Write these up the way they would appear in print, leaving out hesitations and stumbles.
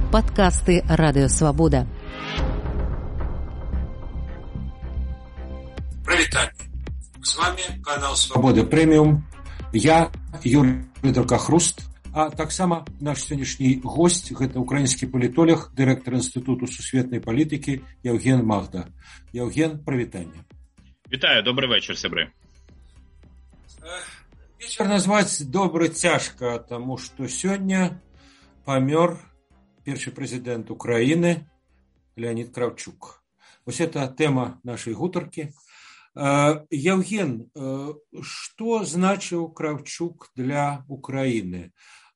Подкасты «Радио Свобода». Привітання. З вами канал «Свобода Преміум». Я Юрій Дракохруст, а так само наш сьогоднішній гость – гэта украінскі палітолог, дырэктар Інстытуту сусветнай палітыкі Євген Магда. Євген, привітання. Вітаю, добрий вечір, сябри. Вечер назваць добры цяжка, таму што сёння памёр першы прэзідэнт Украіны Леонид Кравчук. Вось это тэма нашай гутаркі. Євген, што значыў Кравчук для Украіны?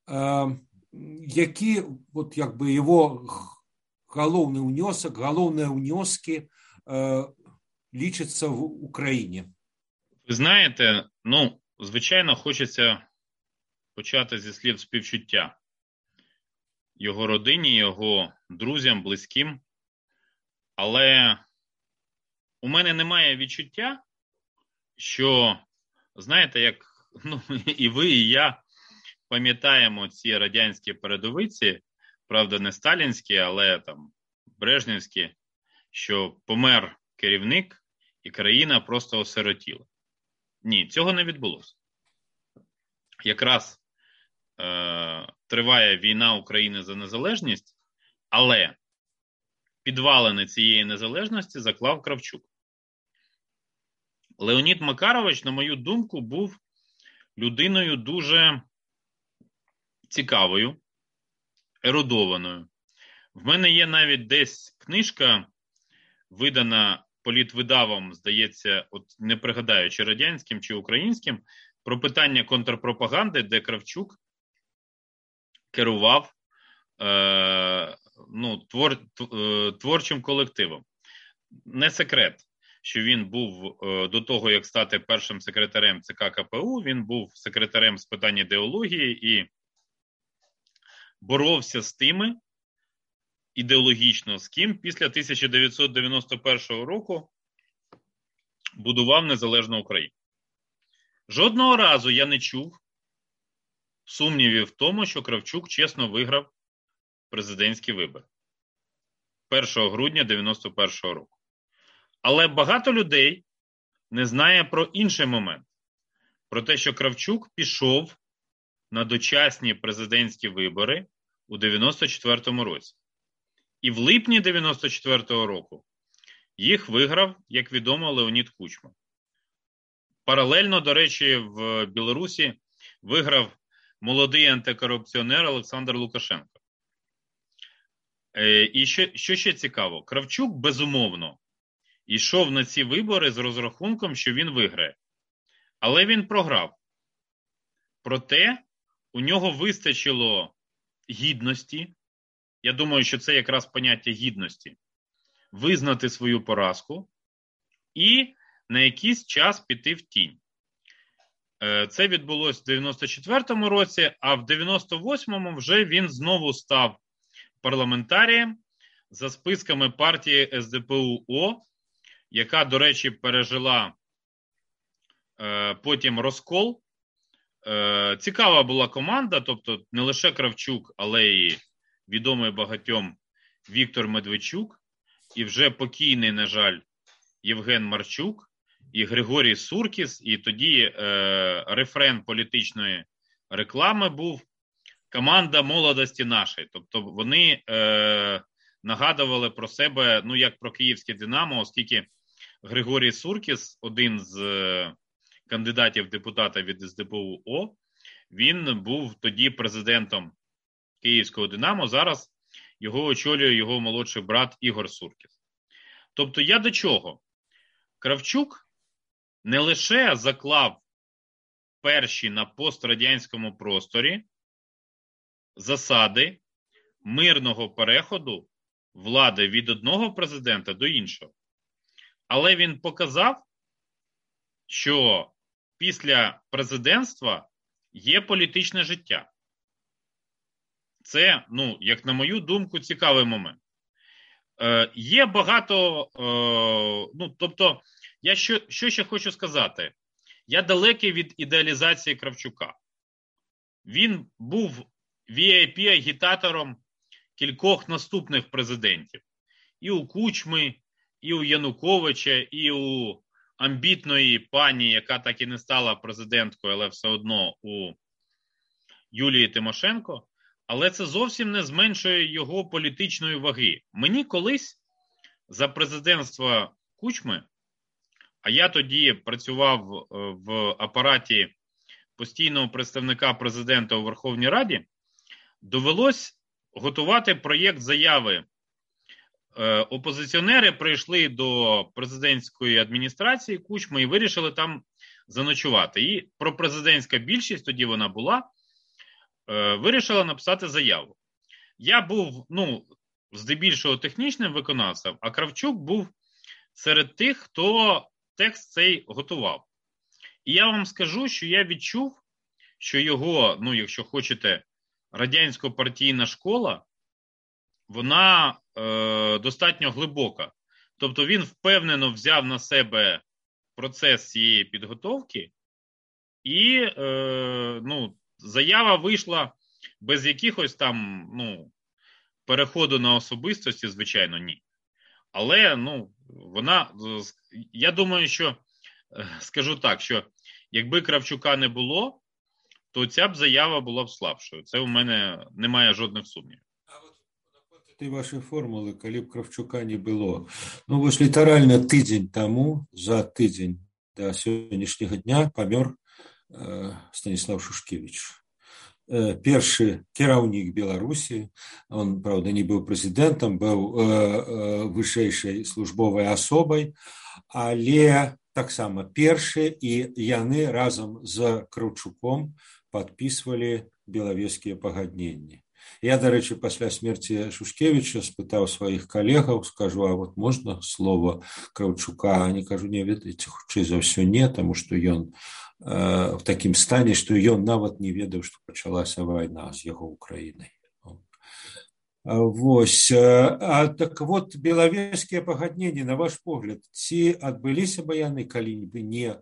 Які вот як бы его галоўны ўнёсак, галоўныя ўнёскі лічацца в Україні? Ви знаєте, звичайно, хочеться почати зі слів співчуття його родині, його друзям, близьким. Але у мене немає відчуття, що, знаєте, як і ви, і я пам'ятаємо ці радянські передовиці, правда, не сталінські, але там брежнівські, що помер керівник і країна просто осиротіла. Ні, цього не відбулося. Якраз триває війна України за незалежність, але підвалини цієї незалежності заклав Кравчук. Леонід Макарович, на мою думку, був людиною дуже цікавою, ерудованою. В мене є навіть десь книжка, видана політвидавом, здається, от не пригадаю, чи радянським, чи українським, про питання контрпропаганди, де Кравчук керував творчим колективом. Не секрет, що він був до того, як стати першим секретарем ЦК КПУ, він був секретарем з питань ідеології і боровся з тими, ідеологічно, з ким після 1991 року будував незалежну Україну. Жодного разу я не чув сумнівів в тому, що Кравчук чесно виграв президентські вибори 1 грудня 1991 року. Але багато людей не знає про інший момент. Про те, що Кравчук пішов на дочасні президентські вибори у 1994 році. І в липні 1994 року їх виграв, як відомо, Леонід Кучма. Паралельно, до речі, в Білорусі виграв молодий антикорупціонер Олександр Лукашенко. І що ще цікаво, Кравчук, безумовно, йшов на ці вибори з розрахунком, що він виграє. Але він програв. Проте у нього вистачило гідності, я думаю, що це якраз поняття гідності, визнати свою поразку і на якийсь час піти в тінь. Це відбулося в 94-му році, а в 98-му вже він знову став парламентарієм за списками партії СДПУ-О, яка, до речі, пережила потім розкол. Цікава була команда, тобто не лише Кравчук, але й відомий багатьом Віктор Медведчук, і вже покійний, на жаль, Євген Марчук, і Григорій Суркіс, і тоді рефрен політичної реклами був «Команда молодості нашої». Тобто вони нагадували про себе, як про київське «Динамо», оскільки Григорій Суркіс, один з кандидатів депутата від СДПУ-О, він був тоді президентом київського «Динамо», зараз його очолює його молодший брат Ігор Суркіс. Тобто я до чого? Кравчук не лише заклав перші на пострадянському просторі засади мирного переходу влади від одного президента до іншого, але він показав, що після президентства є політичне життя. Це, як на мою думку, цікавий момент. Є багато, тобто, я що ще хочу сказати. Я далекий від ідеалізації Кравчука. Він був VIP-агітатором кількох наступних президентів. І у Кучми, і у Януковича, і у амбітної пані, яка так і не стала президенткою, але все одно у Юлії Тимошенко. Але це зовсім не зменшує його політичної ваги. Мені колись за президентства Кучми, а я тоді працював в апараті постійного представника президента у Верховній Раді, довелось готувати проєкт заяви. Опозиціонери прийшли до президентської адміністрації Кучми і вирішили там заночувати. І пропрезидентська більшість, тоді вона була, вирішила написати заяву. Я був, здебільшого технічним виконавцем, а Кравчук був серед тих, хто текст цей готував. І я вам скажу, що я відчув, що його, якщо хочете, радянсько-партійна школа, вона достатньо глибока. Тобто він впевнено взяв на себе процес цієї підготовки і заява вийшла без якихось там переходу на особистості, звичайно, ні. Але вона, я думаю, що, скажу так, що якби Кравчука не було, то ця б заява була б слабшою. Це у мене немає жодних сумнівів. Ты ваши формулы, коли б Кравчука не было. Вось літаральна тыдзень таму, за тыдзень до сённяшняга дня памёр Станіслав Шушкевич. Першы кіраўнік Беларусі, он, правда, не быў прэзідэнтам, быў вышэйшай службовай асобай, але таксама першы, і яны разам з Кравчуком падпісвалі белавежскія пагадненні. Я, до речі, пасля смерці Шушкевича спытаў сваіх калегаў, скажу, а вот можна слово Кравчука? Они кажу, не, ведаеце, хутчэй за ўсё не, таму што ён в такім стане, што ён нават не ведаў, што пачалася вайна з яго Украінай. Вось. Так вот, белавежскія пагадненні, на ваш погляд, ці адбыліся бы яны калі-небудзь не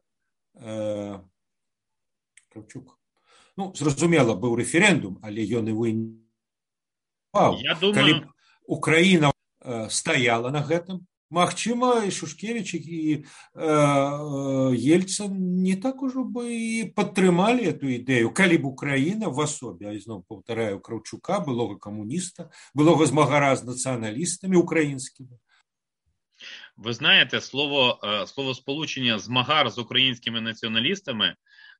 Кравчук? Зразумела, быў рэферэндум, але ён і вынік. Я думаю... Калі Украіна стаяла на гэтым, магчыма, і Шушкевич, і Ельцин не так ужо бы і падтрымалі эту ідэю, калі б Украіна в асобе, а зноў паўтараю, Кравчука, былога камуніста, былога змагара з нацыяналістамі украінскімі. Ви знаєте, словосполучення «змагар з українськими націоналістами»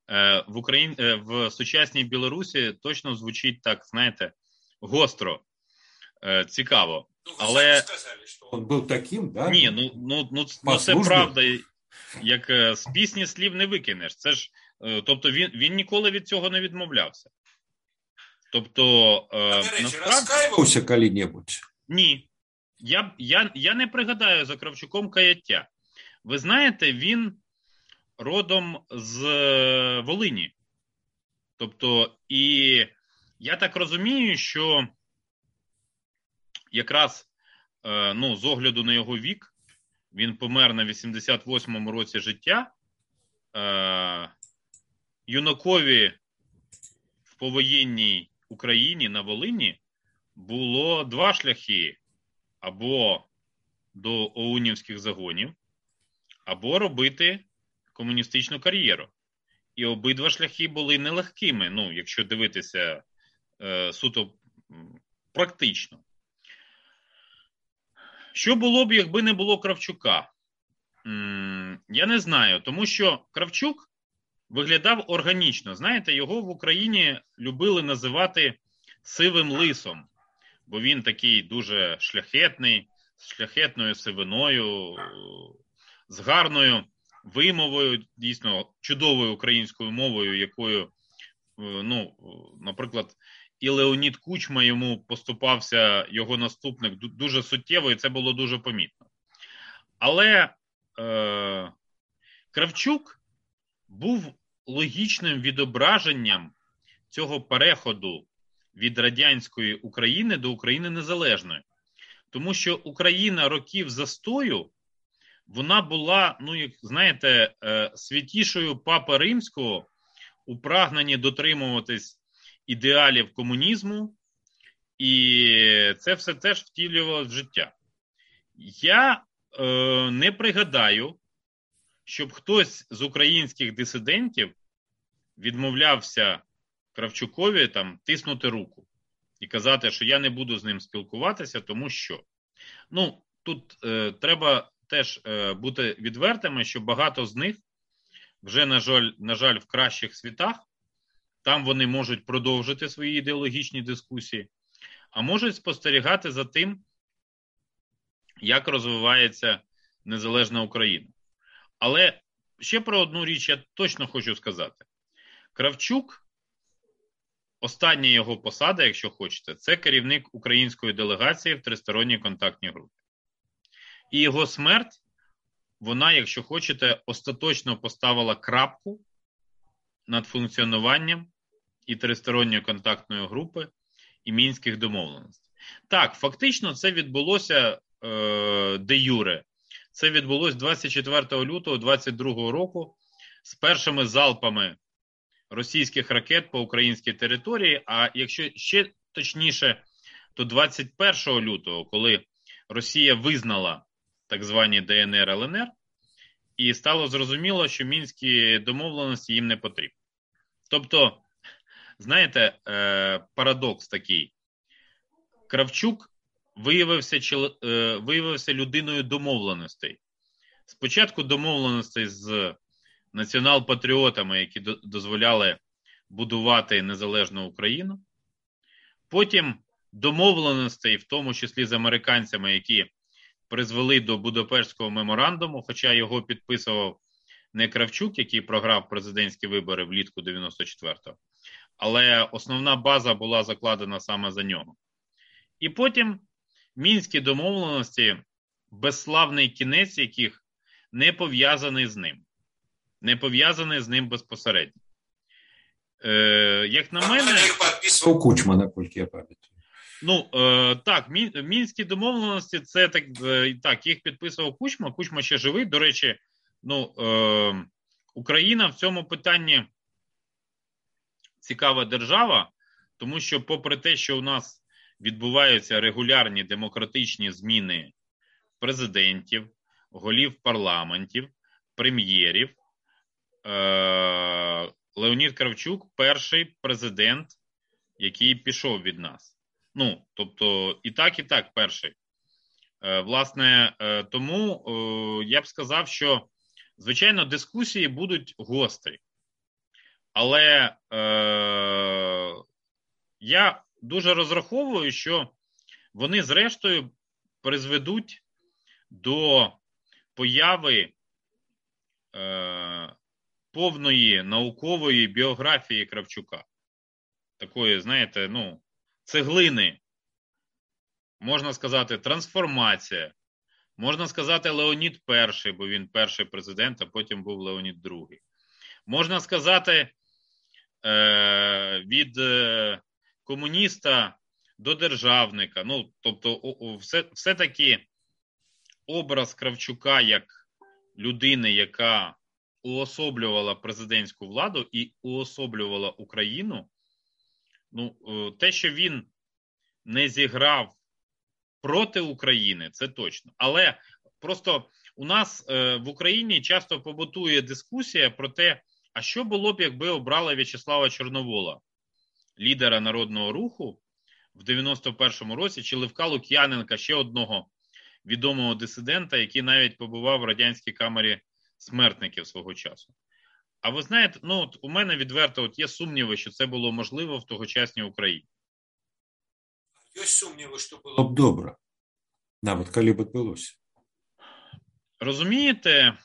в сучасній Білорусі точно звучить так, знаєте, гостро, цікаво. Але... сказали, що він був таким, да? Ні, це правда, як з пісні слів не викинеш. Це ж, тобто він ніколи від цього не відмовлявся. Тобто, до речі, розкаювався коли-небудь? Ні. Я не пригадаю за Кравчуком каяття. Ви знаєте, він родом з Волині. Тобто, і я так розумію, що якраз, з огляду на його вік, він помер на 88-му році життя, юнакові в повоєнній Україні на Волині було два шляхи: або до оунівських загонів, або робити комуністичну кар'єру. І обидва шляхи були нелегкими, якщо дивитися суто практично. Що було б, якби не було Кравчука? Я не знаю, тому що Кравчук виглядав органічно. Знаєте, його в Україні любили називати сивим лисом, бо він такий дуже шляхетний, з шляхетною сивиною, з гарною вимовою, дійсно чудовою українською мовою, якою, наприклад, і Леонід Кучма йому поступався, його наступник, дуже суттєво, і це було дуже помітно. Але Кравчук був логічним відображенням цього переходу від радянської України до України незалежної. Тому що Україна років застою, вона була, як знаєте, святішою Папи Римського у прагненні дотримуватись ідеалів комунізму І це все теж втілювалося в життя. Я не пригадаю, щоб хтось з українських дисидентів відмовлявся Кравчукові там тиснути руку і казати, що я не буду з ним спілкуватися, тому що. Ну, тут треба теж бути відвертими, що багато з них вже, на жаль, в кращих світах, там вони можуть продовжити свої ідеологічні дискусії, а можуть спостерігати за тим, як розвивається незалежна Україна. Але ще про одну річ я точно хочу сказати. Кравчук, остання його посада, якщо хочете, це керівник української делегації в Тристоронній контактній групі. І його смерть, вона, якщо хочете, остаточно поставила крапку над функціонуванням і Тристоронньої контактної групи, і Мінських домовленостей. Так, фактично це відбулося де юре. Це відбулося 24 лютого 2022 року з першими залпами російських ракет по українській території, а якщо ще точніше, то 21 лютого, коли Росія визнала так звані ДНР, ЛНР, і стало зрозуміло, що Мінські домовленості їм не потрібні. Тобто, знаєте, парадокс такий. Кравчук виявився людиною домовленостей. Спочатку домовленостей з націонал-патріотами, які дозволяли будувати незалежну Україну. Потім домовленостей, в тому числі з американцями, які призвели до Будапештського меморандуму, хоча його підписував не Кравчук, який програв президентські вибори влітку 94-го, але основна база була закладена саме за нього. І потім Мінські домовленості, безславний кінець яких не пов'язаний з ним. Не пов'язаний з ним безпосередньо. Як на мене... Їх підписував Кучма, наскільки я пам'ятаю. Ну, так, Мінські домовленості, це так, їх підписував Кучма. Кучма ще живий. До речі, Україна в цьому питанні цікава держава, тому що попри те, що у нас відбуваються регулярні демократичні зміни президентів, голів парламентів, прем'єрів, Леонід Кравчук – перший президент, який пішов від нас. Ну, тобто і так перший. Власне, тому я б сказав, що, звичайно, дискусії будуть гострі. Але я дуже розраховую, що вони, зрештою, призведуть до появи повної наукової біографії Кравчука. Такої, знаєте, цеглини. Можна сказати, трансформація. Можна сказати, Леонід перший, бо він перший президент, а потім був Леонід другий. Можна сказати, від комуніста до державника. Ну, тобто, все-таки образ Кравчука як людини, яка уособлювала президентську владу і уособлювала Україну, те, що він не зіграв проти України, це точно. Але просто у нас в Україні часто побутує дискусія про те, а що було б, якби обрали В'ячеслава Чорновола, лідера Народного Руху в 91-му році, чи Левка Лук'яненка, ще одного відомого дисидента, який навіть побував в радянській камері смертників свого часу. А ви знаєте, у мене відверто є сумніви, що це було можливо в тогочасній Україні. Є сумніви, що було б добре, навіть коли б відбулося. Розумієте,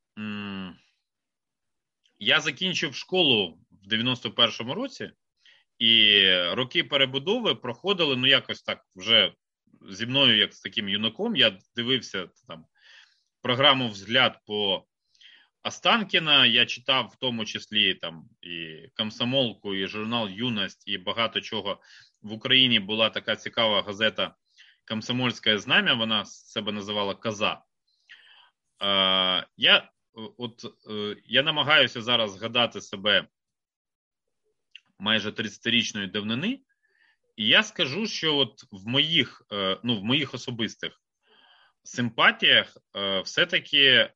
я закінчив школу в 91-му році, і роки перебудови проходили, якось так, вже зі мною, як з таким юнаком, я дивився там програму «Взгляд» по Останкіна, я читав в тому числі там і «Комсомолку», і журнал «Юність», і багато чого. В Україні була така цікава газета «Комсомольське знам'я», вона себе називала «Коза». Я намагаюся зараз згадати себе майже 30-річної давнини І я скажу, що от в моїх особистих симпатіях все-таки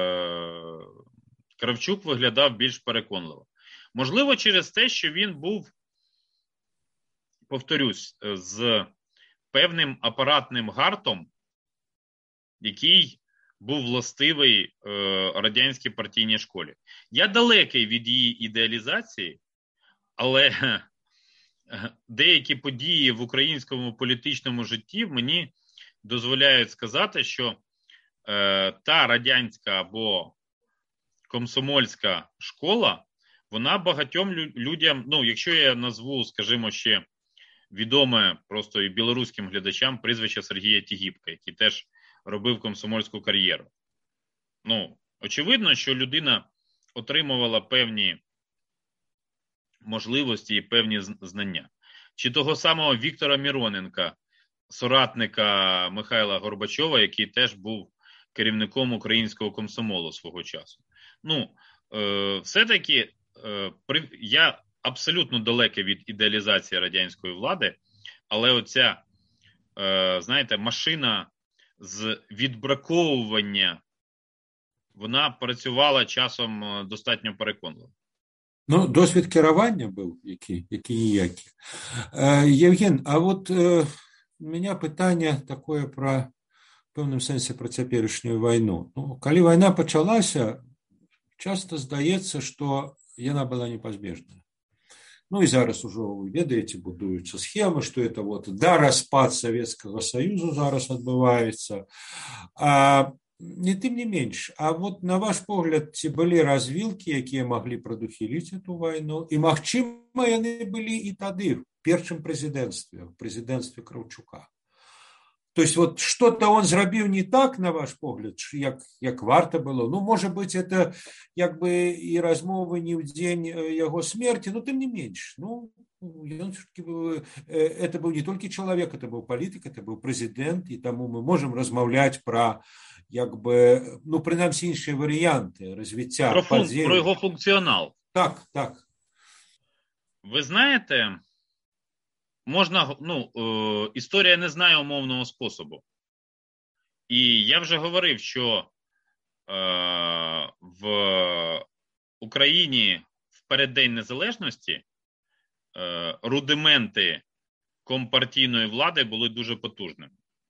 Кравчук виглядав більш переконливо. Можливо, через те, що він був, повторюсь, з певним апаратним гартом, який був властивий радянській партійній школі. Я далекий від її ідеалізації, але деякі події в українському політичному житті мені дозволяють сказати, що та радянська або комсомольська школа, вона багатьом людям, якщо я назву, скажімо, ще відоме просто і білоруським глядачам прізвище Сергія Тігіпка, який теж робив комсомольську кар'єру. Очевидно, що людина отримувала певні можливості і певні знання. Чи того самого Віктора Міроненка, соратника Михайла Горбачова, який теж був керівником українського комсомолу свого часу. Все-таки я абсолютно далекий від ідеалізації радянської влади, але оця, знаєте, машина з відбраковування, вона працювала часом достатньо переконливо. Досвід керування був, який-ніякий. Євген, а от у мене питання таке в певному сенсі про цяперашнюю війну. Коли війна почалася, часто здається, що вона була непозбежна. І зараз уже, ви ведаєте, будуються схеми, що це розпад Совєтського Союзу зараз відбувається. Не тым не менш, а вот на ваш погляд, ці былі развілкі, якія маглі прадухіліць эту вайну, і магчыма яны былі і тады в першым прэзідэнцтве Кравчука. То есть вот что-то он зрабіў не так, на ваш погляд, як варта было. Может быть, это як бы і размовы не ў дзень яго смерти, но тым не менш. Это был не толькі чалавек, это был палітык, это был прэзідэнт, і таму мы можем размаўляць пра принаймні інші варіанти розвиття. Про його функціонал. Так. Ви знаєте, історія не знає умовного способу. І я вже говорив, що в Україні в переддень незалежності рудименти компартійної влади були дуже потужними.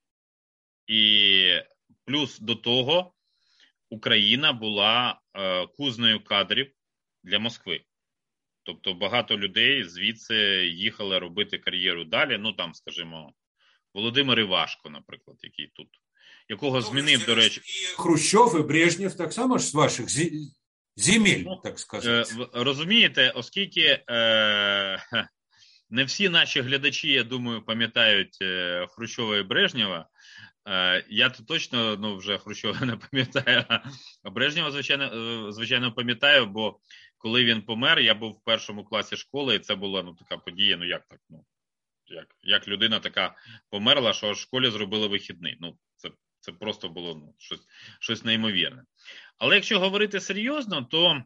І плюс до того, Україна була кузнею кадрів для Москви. Тобто багато людей звідси їхали робити кар'єру далі. Скажімо, Володимир Івашко, наприклад, який тут. Якого змінив, до речі... І Хрущов, і Брежнєв так само ж з ваших земель, так сказати. Розумієте, оскільки не всі наші глядачі, я думаю, пам'ятають Хрущова і Брежнєва, я то точно вже Хрущова не пам'ятаю, а Брежнєва, звичайно, пам'ятаю, бо коли він помер, я був в першому класі школи, і це була така подія, як так, як людина така померла, що в школі зробили вихідний. Це просто було щось неймовірне. Але якщо говорити серйозно, то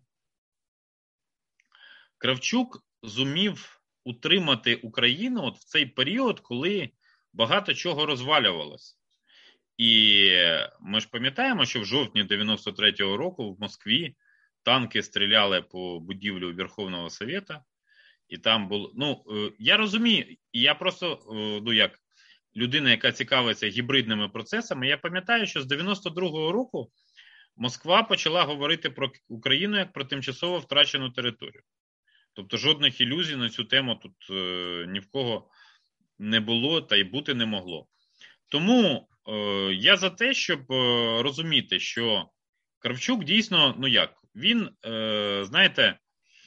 Кравчук зумів утримати Україну в цей період, коли багато чого розвалювалося. І ми ж пам'ятаємо, що в жовтні 93-го року в Москві танки стріляли по будівлю Верховного Совєта, і там було... я розумію, і я просто, як людина, яка цікавиться гібридними процесами, я пам'ятаю, що з 92-го року Москва почала говорити про Україну як про тимчасово втрачену територію. Тобто жодних ілюзій на цю тему тут ні в кого не було та й бути не могло. Тому я за те, щоб розуміти, що Кравчук дійсно, він, знаєте,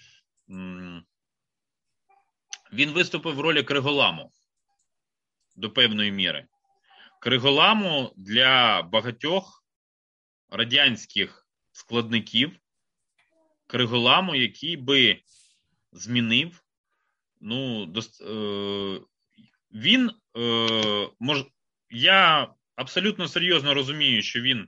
він виступив в ролі Криголаму до певної міри. Криголаму для багатьох радянських складників, Криголаму, який би змінив, він, я абсолютно серйозно розумію, що він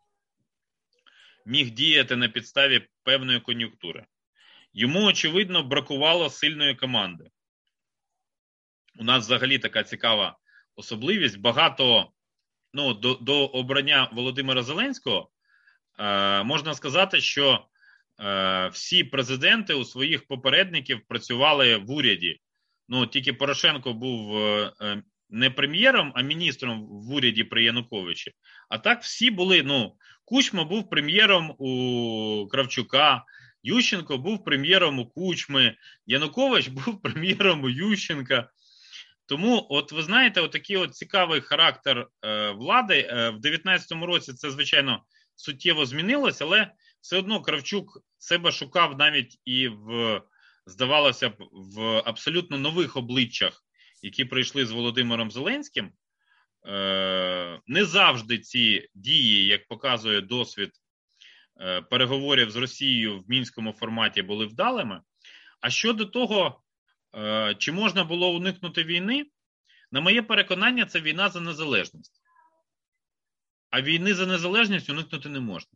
міг діяти на підставі певної кон'юнктури. Йому, очевидно, бракувало сильної команди. у нас взагалі така цікава особливість. Багато, до обрання Володимира Зеленського можна сказати, що всі президенти у своїх попередників працювали в уряді. Тільки Порошенко був не прем'єром, а міністром в уряді при Януковичі. А так всі були, Кучма був прем'єром у Кравчука, Ющенко був прем'єром у Кучми, Янукович був прем'єром у Ющенка. Тому, ви знаєте, такий цікавий характер влади. В 19-му році це, звичайно, суттєво змінилося, але все одно Кравчук себе шукав навіть і здавалося б, в абсолютно нових обличчях, які прийшли з Володимиром Зеленським. Не завжди ці дії, як показує досвід переговорів з Росією в мінському форматі, були вдалими. А щодо того, чи можна було уникнути війни, на моє переконання, це війна за незалежність. А війни за незалежність уникнути не можна.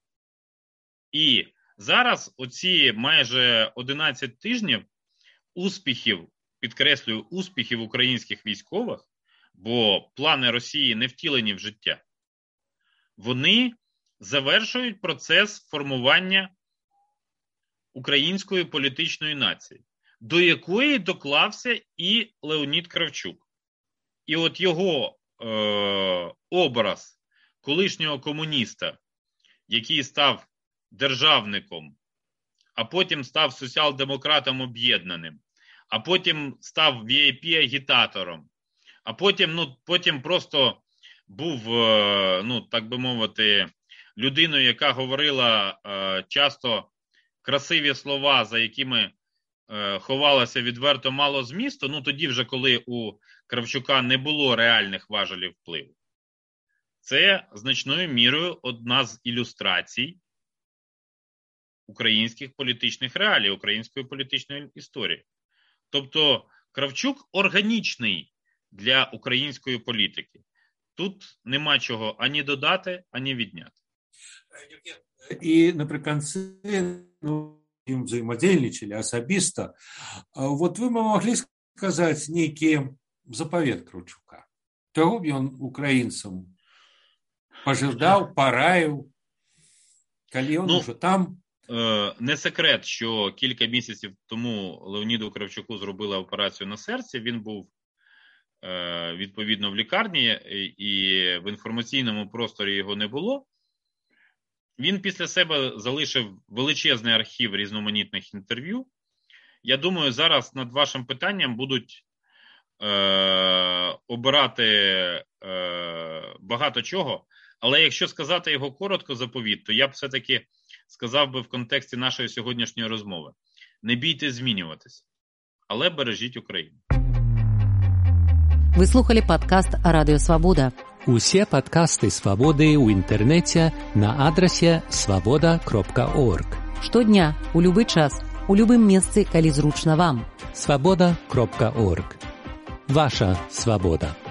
І зараз оці майже 11 тижнів успіхів, підкреслюю, успіхів українських військових, бо плани Росії не втілені в життя, вони завершують процес формування української політичної нації, до якої доклався і Леонід Кравчук. І його образ колишнього комуніста, який став державником, а потім став соціал-демократом об'єднаним, а потім став VIP-агітатором, а потім просто був, так би мовити, людиною, яка говорила часто красиві слова, за якими ховалося відверто мало змісту, тоді вже, коли у Кравчука не було реальних важелів впливу. Це значною мірою одна з ілюстрацій українських політичних реалій, української політичної історії. Тобто Кравчук органічний для української політики. Тут нема чого ані додати, ані відняти. І наприкінці, им взаимодейничали особисто. Вот вы могли сказать некий заповед Кравчука? Чего бы он украинцам пожелал, пораїв, коли он уже там? Не секрет, що кілька місяців тому Леоніду Кравчуку зробили операцію на серці. Він був відповідно в лікарні, і в інформаційному просторі його не було. Він після себе залишив величезний архів різноманітних інтерв'ю. Я думаю, зараз над вашим питанням будуть обирати багато чого. Але якщо сказати його коротко заповіт, то я б все-таки сказав би в контексті нашої сьогоднішньої розмови. Не бійтесь змінюватися, але бережіть Україну. Ви слухали падкаст Радіо Свабода. Усе падкасты Свабоды ў інтэрнэце на адрасе swaboda.org. Штодня, у любы час, у любым месцы, калі зручна вам. swaboda.org. Ваша свабода.